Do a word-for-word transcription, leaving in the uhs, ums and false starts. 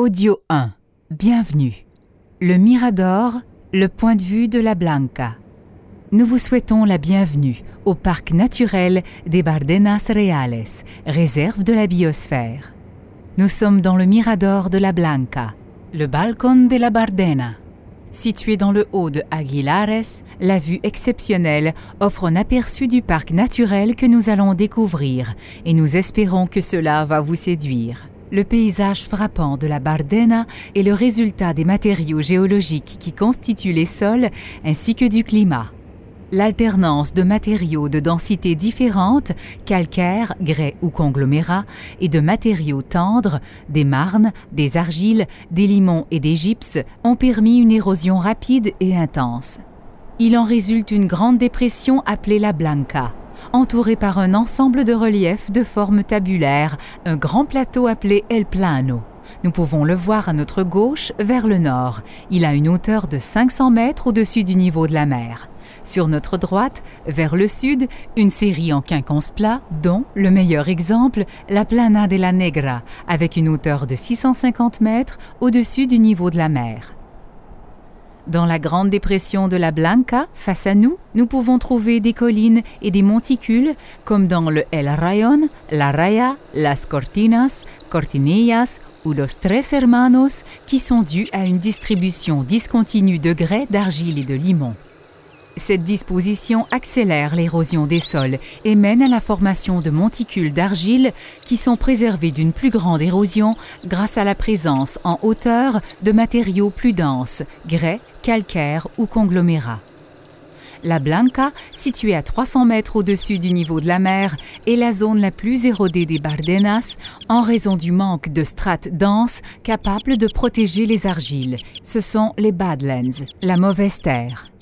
Audio un. Bienvenue. Le Mirador, le point de vue de la Blanca. Nous vous souhaitons la bienvenue au parc naturel des Bardenas Reales, réserve de la biosphère. Nous sommes dans le Mirador de la Blanca, le Balcón de la Bardena. Situé dans le haut de Aguilares, la vue exceptionnelle offre un aperçu du parc naturel que nous allons découvrir et nous espérons que cela va vous séduire. Le paysage frappant de la Bardena est le résultat des matériaux géologiques qui constituent les sols ainsi que du climat. L'alternance de matériaux de densité différente, calcaire, grès ou conglomérat, et de matériaux tendres, des marnes, des argiles, des limons et des gypses, ont permis une érosion rapide et intense. Il en résulte une grande dépression appelée la Blanca, entourée par un ensemble de reliefs de forme tabulaire, un grand plateau appelé El Plano. Nous pouvons le voir à notre gauche, vers le nord. Il a une hauteur de cinq cents mètres au-dessus du niveau de la mer. Sur notre droite, vers le sud, une série en quinconce plat, dont, le meilleur exemple, la Plana de la Negra, avec une hauteur de six cent cinquante mètres au-dessus du niveau de la mer. Dans la grande dépression de la Blanca, face à nous, nous pouvons trouver des collines et des monticules, comme dans le El Rayón, la Raya, las Cortinas, Cortinillas ou los Tres Hermanos, qui sont dus à une distribution discontinue de grès, d'argile et de limon. Cette disposition accélère l'érosion des sols et mène à la formation de monticules d'argile qui sont préservés d'une plus grande érosion grâce à la présence en hauteur de matériaux plus denses, grès, calcaire ou conglomérats. La Blanca, située à trois cents mètres au-dessus du niveau de la mer, est la zone la plus érodée des Bardenas en raison du manque de strates denses capables de protéger les argiles. Ce sont les Badlands, la mauvaise terre.